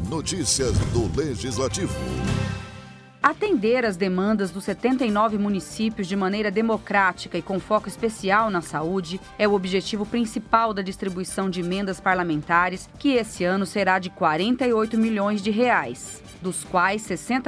Notícias do Legislativo. Atender às demandas dos 79 municípios de maneira democrática e com foco especial na saúde é o objetivo principal da distribuição de emendas parlamentares, que esse ano será de R$ 48 milhões, dos quais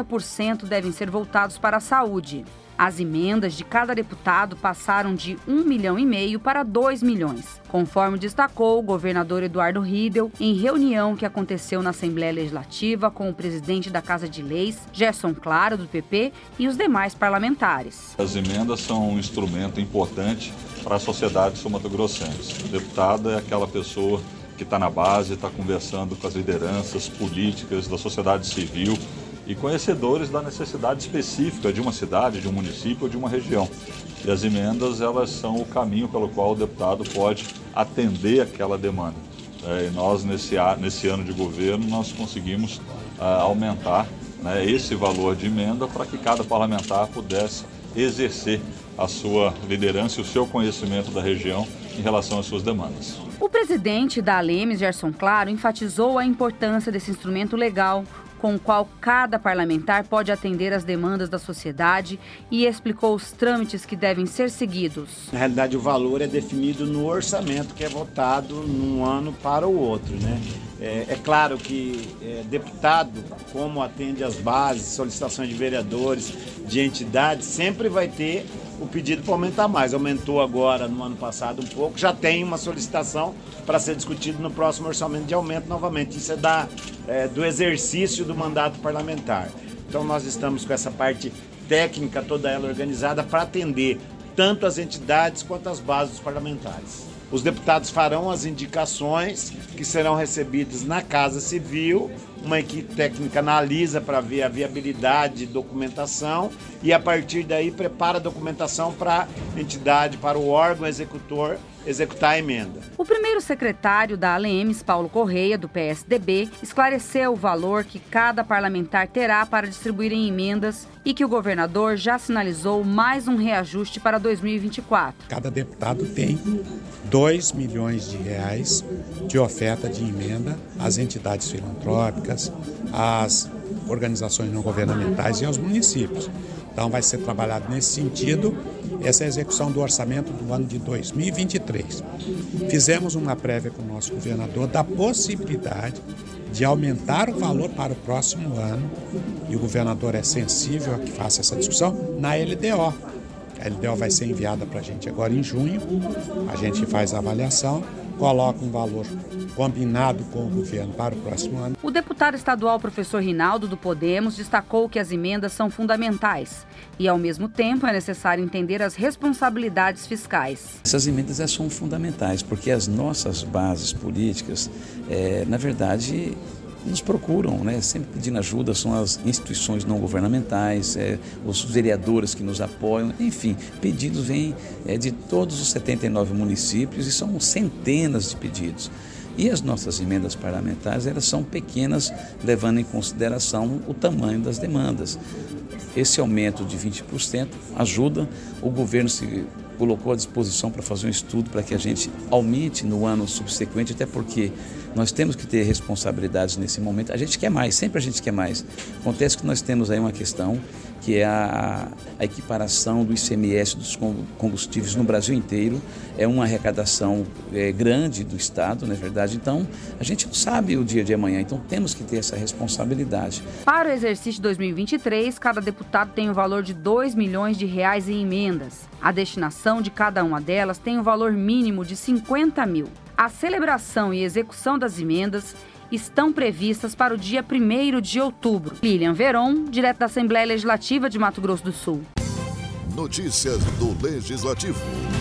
60% devem ser voltados para a saúde. As emendas de cada deputado passaram de 1,5 milhão para 2 milhões, conforme destacou o governador Eduardo Riedel em reunião que aconteceu na Assembleia Legislativa com o presidente da Casa de Leis, Gerson Claro, do PP, e os demais parlamentares. As emendas são um instrumento importante para a sociedade sul-mato-grossense. O deputado é aquela pessoa que está na base, está conversando com as lideranças políticas da sociedade civil e conhecedores da necessidade específica de uma cidade, de um município ou de uma região. E as emendas, elas são o caminho pelo qual o deputado pode atender aquela demanda. E nós, nesse ano de governo, nós conseguimos aumentar esse valor de emenda para que cada parlamentar pudesse exercer a sua liderança e o seu conhecimento da região em relação às suas demandas. O presidente da ALEMES, Gerson Claro, enfatizou a importância desse instrumento legal, com o qual cada parlamentar pode atender às demandas da sociedade e explicou os trâmites que devem ser seguidos. Na realidade, o valor é definido no orçamento que é votado num ano para o outro, né? É claro que deputado, como atende às bases, solicitações de vereadores, de entidades, sempre vai ter o pedido para aumentar mais. Aumentou agora no ano passado um pouco, já tem uma solicitação para ser discutido no próximo orçamento de aumento novamente. Isso é do exercício do mandato parlamentar. Então nós estamos com essa parte técnica, toda ela organizada, para atender tanto as entidades quanto as bases dos parlamentares. Os deputados farão as indicações que serão recebidas na Casa Civil, uma equipe técnica analisa para ver a viabilidade de documentação e a partir daí prepara a documentação para a entidade, para o órgão executor executar a emenda. O primeiro secretário da ALEMES, Paulo Correia, do PSDB, esclareceu o valor que cada parlamentar terá para distribuir em emendas e que o governador já sinalizou mais um reajuste para 2024. Cada deputado tem R$ 2 milhões de oferta de emenda às entidades filantrópicas, às organizações não governamentais e aos municípios. Então vai ser trabalhado nesse sentido essa execução do orçamento do ano de 2023. Fizemos uma prévia com o nosso governador da possibilidade de aumentar o valor para o próximo ano, e o governador é sensível a que faça essa discussão na LDO. A LDO vai ser enviada para a gente agora em junho, a gente faz a avaliação, coloca um valor combinado com o governo para o próximo ano. O deputado estadual professor Rinaldo, do Podemos, destacou que as emendas são fundamentais e, ao mesmo tempo, é necessário entender as responsabilidades fiscais. Essas emendas são fundamentais porque as nossas bases políticas, na verdade, nos procuram, sempre pedindo ajuda, são as instituições não governamentais, os vereadores que nos apoiam, enfim, pedidos vêm de todos os 79 municípios e são centenas de pedidos. E as nossas emendas parlamentares, elas são pequenas, levando em consideração o tamanho das demandas. Esse aumento de 20% ajuda, o governo se colocou à disposição para fazer um estudo para que a gente aumente no ano subsequente, até porque nós temos que ter responsabilidades nesse momento. A gente quer mais, sempre a gente quer mais. Acontece que nós temos aí uma questão que é a equiparação do ICMS dos combustíveis no Brasil inteiro. É uma arrecadação grande do Estado, não é verdade? Então, a gente não sabe o dia de amanhã, então temos que ter essa responsabilidade. Para o exercício de 2023, cada deputado tem o valor de R$ 2 milhões em emendas. A destinação de cada uma delas tem um valor mínimo de 50 mil. A celebração e execução das emendas estão previstas para o dia 1º de outubro. Lilian Veron, direto da Assembleia Legislativa de Mato Grosso do Sul. Notícias do Legislativo.